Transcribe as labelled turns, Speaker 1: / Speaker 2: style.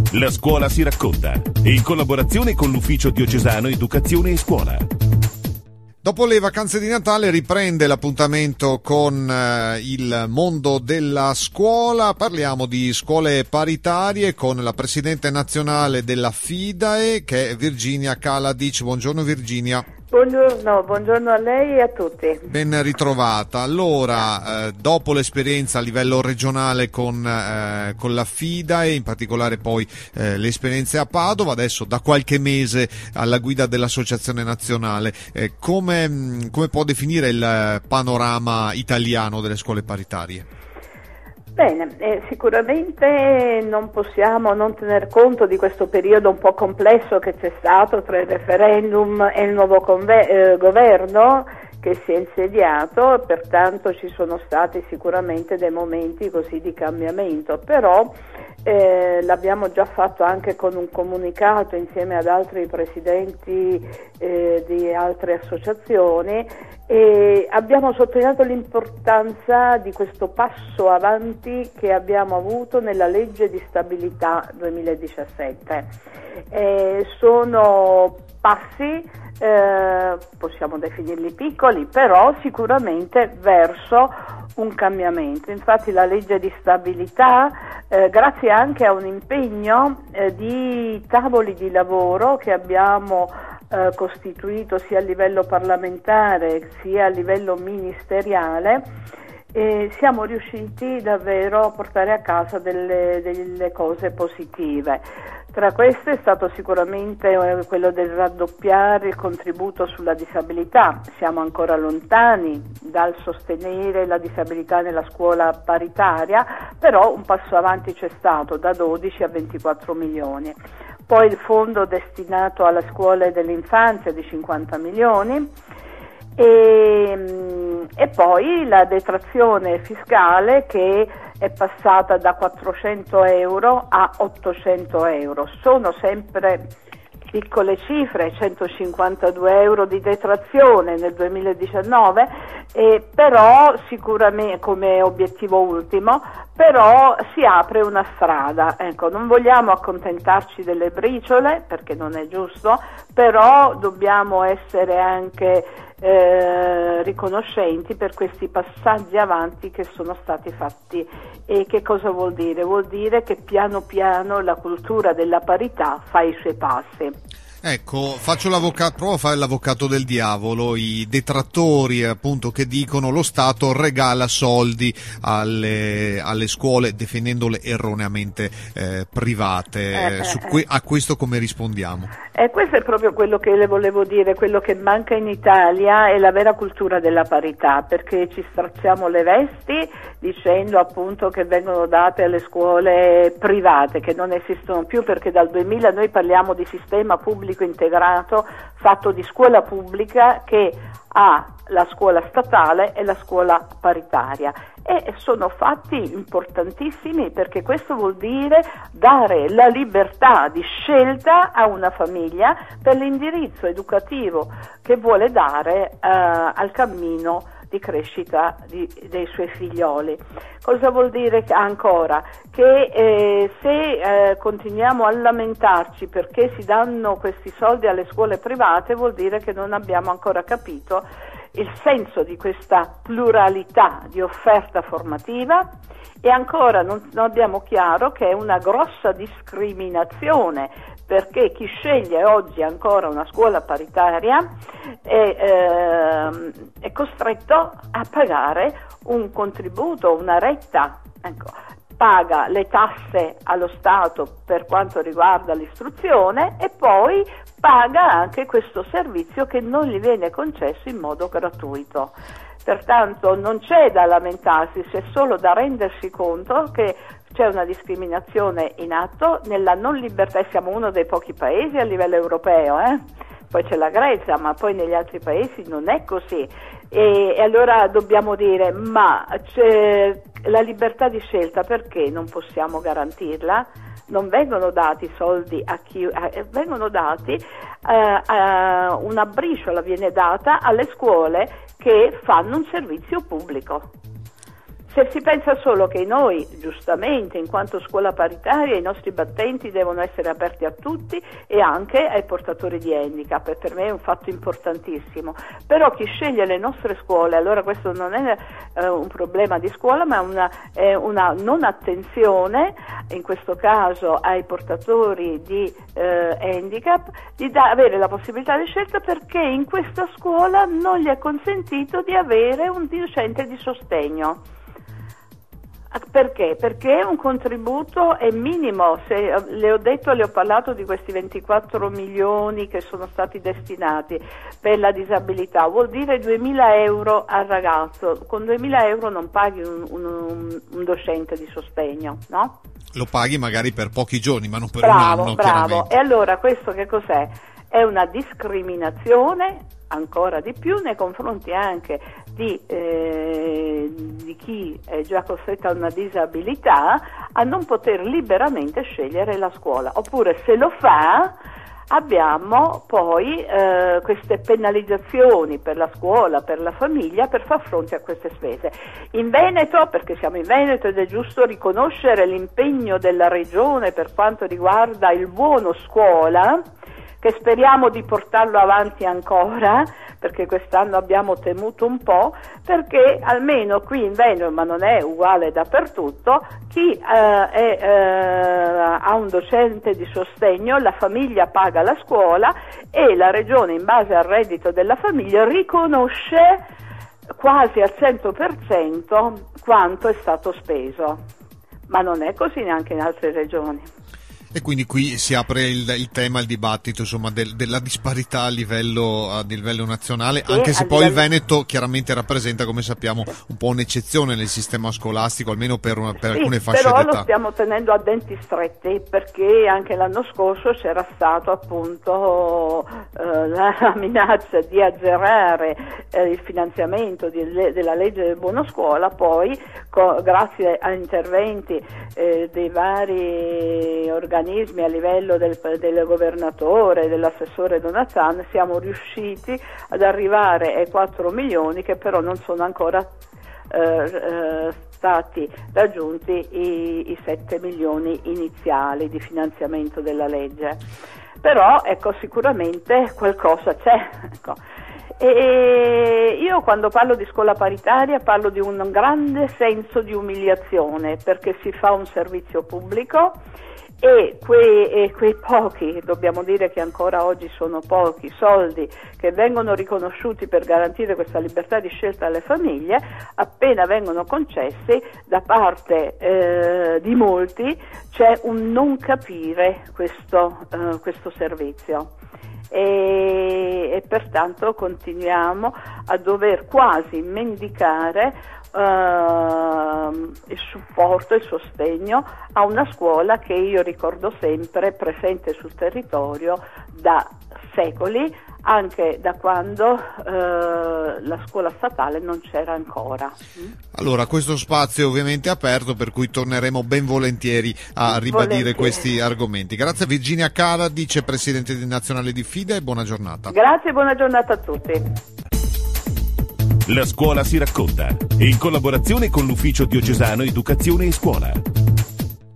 Speaker 1: La scuola si racconta, in collaborazione con l'Ufficio Diocesano Educazione e Scuola.
Speaker 2: Dopo le vacanze di Natale riprende l'appuntamento con il mondo della scuola. Parliamo di scuole paritarie con la presidente nazionale della FIDAE, che è Virginia Kaladic. Buongiorno Virginia.
Speaker 3: Buongiorno a lei e a tutti.
Speaker 2: Ben ritrovata. Allora, dopo l'esperienza a livello regionale con la FIDAE, in particolare poi le esperienze a Padova, adesso da qualche mese alla guida dell'Associazione Nazionale, come può definire il panorama italiano delle scuole paritarie?
Speaker 3: Bene, sicuramente non possiamo non tener conto di questo periodo un po' complesso che c'è stato tra il referendum e il nuovo governo che si è insediato, pertanto ci sono stati sicuramente dei momenti così di cambiamento, però l'abbiamo già fatto anche con un comunicato insieme ad altri presidenti di altre associazioni e abbiamo sottolineato l'importanza di questo passo avanti che abbiamo avuto nella legge di stabilità 2017. Sono passi, possiamo definirli piccoli, però sicuramente verso un cambiamento. Infatti la legge di stabilità, grazie anche a un impegno di tavoli di lavoro che abbiamo costituito sia a livello parlamentare sia a livello ministeriale, siamo riusciti davvero a portare a casa delle cose positive. Tra queste è stato sicuramente quello del raddoppiare il contributo sulla disabilità. Siamo ancora lontani dal sostenere la disabilità nella scuola paritaria, però un passo avanti c'è stato, da 12 a 24 milioni. Poi il fondo destinato alle scuole dell'infanzia di 50 milioni e poi la detrazione fiscale che è passata da 400 euro a 800 euro. Sono sempre piccole cifre, 152 euro di detrazione nel 2019, però sicuramente come obiettivo ultimo, però si apre una strada. Ecco, non vogliamo accontentarci delle briciole perché non è giusto, però dobbiamo essere anche riconoscenti per questi passaggi avanti che sono stati fatti. E che cosa vuol dire? Vuol dire che piano piano la cultura della parità fa i suoi passi.
Speaker 2: Ecco, provo a fare l'avvocato del diavolo, i detrattori appunto che dicono lo Stato regala soldi alle scuole definendole erroneamente private. A questo come rispondiamo?
Speaker 3: Questo è proprio quello che le volevo dire, quello che manca in Italia è la vera cultura della parità, perché ci stracciamo le vesti dicendo appunto che vengono date alle scuole private, che non esistono più, perché dal 2000 noi parliamo di sistema pubblico integrato fatto di scuola pubblica che ha la scuola statale e la scuola paritaria, e sono fatti importantissimi perché questo vuol dire dare la libertà di scelta a una famiglia per l'indirizzo educativo che vuole dare al cammino di crescita dei suoi figlioli. Cosa vuol dire ancora? Che se continuiamo a lamentarci perché si danno questi soldi alle scuole private, vuol dire che non abbiamo ancora capito il senso di questa pluralità di offerta formativa, e ancora non abbiamo chiaro che è una grossa discriminazione, perché chi sceglie oggi ancora una scuola paritaria è costretto a pagare un contributo, una retta, ecco, paga le tasse allo Stato per quanto riguarda l'istruzione e poi paga anche questo servizio che non gli viene concesso in modo gratuito. Pertanto non c'è da lamentarsi, c'è solo da rendersi conto che c'è una discriminazione in atto nella non libertà, e siamo uno dei pochi paesi a livello europeo, poi c'è la Grecia, ma poi negli altri paesi non è così, e allora dobbiamo dire, ma c'è la libertà di scelta, perché non possiamo garantirla? Non vengono dati soldi a chi, vengono dati una briciola viene data alle scuole che fanno un servizio pubblico. se si pensa solo che noi, giustamente, in quanto scuola paritaria, i nostri battenti devono essere aperti a tutti e anche ai portatori di handicap, e per me è un fatto importantissimo. Però chi sceglie le nostre scuole, allora questo non è un problema di scuola, ma è una non attenzione, in questo caso ai portatori di handicap, di avere la possibilità di scelta, perché in questa scuola non gli è consentito di avere un docente di sostegno. Perché? Perché un contributo è minimo. Le ho parlato di questi 24 milioni che sono stati destinati per la disabilità, vuol dire 2.000 euro al ragazzo. Con 2.000 euro non paghi un docente di sostegno, no?
Speaker 2: Lo paghi magari per pochi giorni, ma non per un anno.
Speaker 3: Bravo. E allora questo che cos'è? È una discriminazione ancora di più nei confronti anche di chi è già costretto a una disabilità a non poter liberamente scegliere la scuola, oppure se lo fa abbiamo poi queste penalizzazioni per la scuola, per la famiglia, per far fronte a queste spese. In Veneto, perché siamo in Veneto ed è giusto riconoscere l'impegno della regione per quanto riguarda il buono scuola, che speriamo di portarlo avanti ancora, perché quest'anno abbiamo temuto un po', perché almeno qui in Veneto, ma non è uguale dappertutto, chi ha un docente di sostegno, la famiglia paga la scuola e la regione, in base al reddito della famiglia, riconosce quasi al 100% quanto è stato speso, ma non è così neanche in altre regioni.
Speaker 2: E quindi qui si apre il tema, il dibattito, insomma, della disparità a livello nazionale, sì, anche se poi il Veneto chiaramente rappresenta, come sappiamo, un po' un'eccezione nel sistema scolastico, almeno per alcune fasce
Speaker 3: d'età. Però lo stiamo tenendo a denti stretti, perché anche l'anno scorso c'era stato appunto la minaccia di azzerare il finanziamento della legge del buono scuola, poi grazie a interventi dei vari organismi a livello del governatore, dell'assessore Donatan, siamo riusciti ad arrivare ai 4 milioni, che però non sono ancora stati raggiunti i 7 milioni iniziali di finanziamento della legge. Però ecco, sicuramente qualcosa c'è, ecco. E io quando parlo di scuola paritaria parlo di un grande senso di umiliazione, perché si fa un servizio pubblico e quei pochi, dobbiamo dire che ancora oggi sono pochi, soldi che vengono riconosciuti per garantire questa libertà di scelta alle famiglie, appena vengono concessi da parte di molti c'è un non capire questo servizio. E pertanto continuiamo a dover quasi mendicare il supporto, il sostegno a una scuola che io ricordo sempre presente sul territorio da secoli, anche da quando la scuola statale non c'era ancora.
Speaker 2: Allora, questo spazio è ovviamente aperto, per cui torneremo ben volentieri a ribadire questi argomenti. Grazie a Virginia Cara, vicepresidente nazionale di FIDE, e buona giornata.
Speaker 3: Grazie e buona giornata a tutti.
Speaker 1: La scuola si racconta, in collaborazione con l'Ufficio Diocesano Educazione e Scuola.